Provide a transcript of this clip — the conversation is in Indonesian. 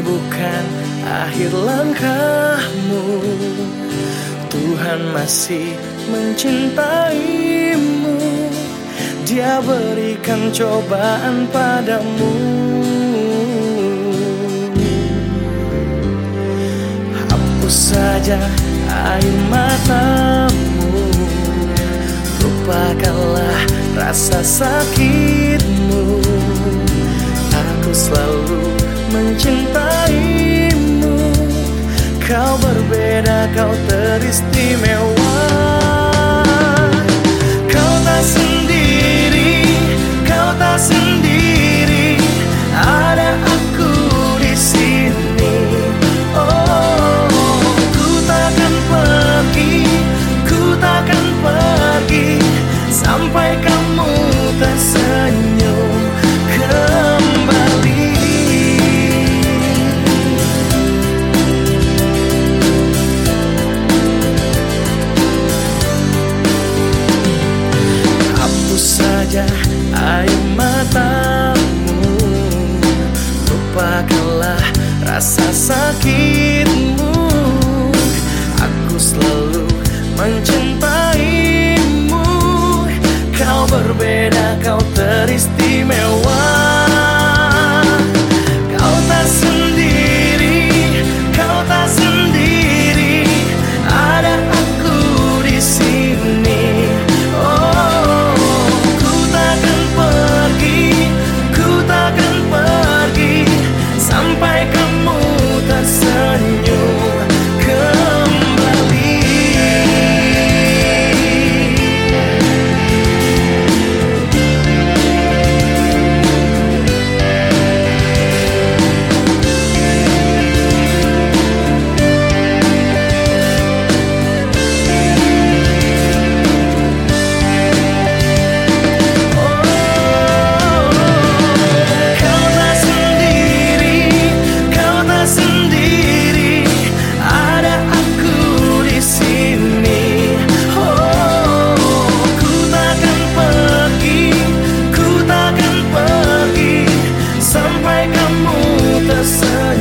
bukan akhir langkahmu. Tuhan masih mencintaimu. Dia berikan cobaan padamu. Hapus saja air matamu, lupakanlah rasa sakitmu. Aku selalu mencintaimu. Kau berbeda, kau teristimewa. Kau tak sendiri, kau tak sendiri. Ada aku di sini. Oh, ku takkan pergi, ku takkan pergi sampai kamu tersenyum kembali. Hapus saja air matamu, lupakanlah rasa sakitmu. Aku selalu mencintaimu. Kau berbeda, kau teristimewa. Kau tak sendiri, kau tak sendiri. Ada aku di sini. Oh, ku takkan pergi, ku takkan pergi sampai kamu tersenyum kembali. Sampai kamu tersenyum